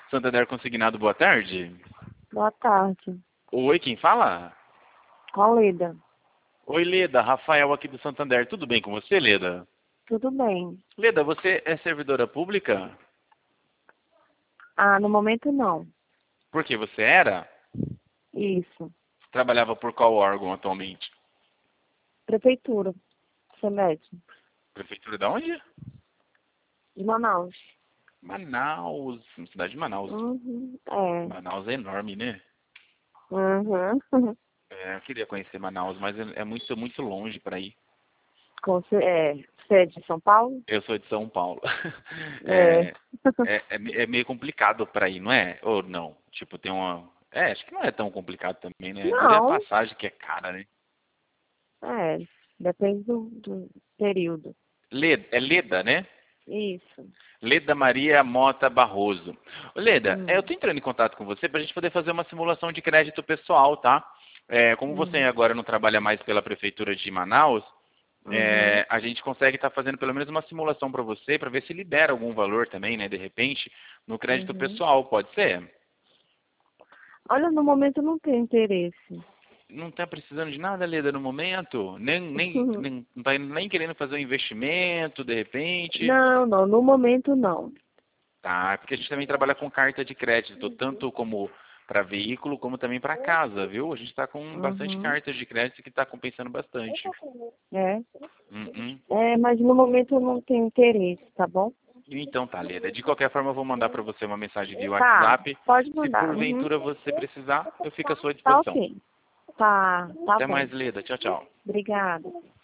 Santander Consignado, boa tarde. Boa tarde. Oi, quem fala? Qual Leda? Oi, Leda, Rafael aqui do Santander. Tudo bem com você, Leda? Tudo bem. Leda, você é servidora pública? Ah, no momento não. Por que você era? Isso. Trabalhava por qual órgão atualmente? Prefeitura. Celeste. Prefeitura da onde? De Manaus. Manaus, cidade de Manaus. É. Manaus é enorme, né? Uhum. É, eu queria conhecer Manaus, mas é muito, muito longe para ir. Você é de São Paulo? Eu sou de São Paulo. É. É meio complicado para ir, não é? Ou não? Tipo, tem uma. É, acho que não é tão complicado também, né? Dura a Não. passagem que é cara, né? É. Depende do período. Leda, é Leda, né? Isso. Leda Maria Mota Barroso. Ô, Leda, eu Hum. tô entrando em contato com você para a gente poder fazer uma simulação de crédito pessoal, tá? Como você Hum. agora não trabalha mais pela Prefeitura de Manaus, Uhum. a gente consegue estar fazendo pelo menos uma simulação para você, para ver se libera algum valor também, né, de repente, no crédito Uhum. pessoal, pode ser? Olha, no momento eu não tenho interesse. Não está precisando de nada, Leda, no momento? Nem não está nem querendo fazer um investimento, de repente? Não, não. No momento não. Tá, porque a gente também trabalha com carta de crédito, tanto como para veículo, como também para casa, viu? A gente está com bastante Uhum. cartas de crédito que está compensando bastante. É. Uhum. É, mas no momento eu não tenho interesse, tá bom? Então tá, Leda. De qualquer forma, eu vou mandar para você uma mensagem via Tá, WhatsApp. pode Se mandar. Uhum. porventura você precisar, eu fico à sua Tá disposição. ok. Tá Até bom. mais, Leda. Tchau, tchau. Obrigada.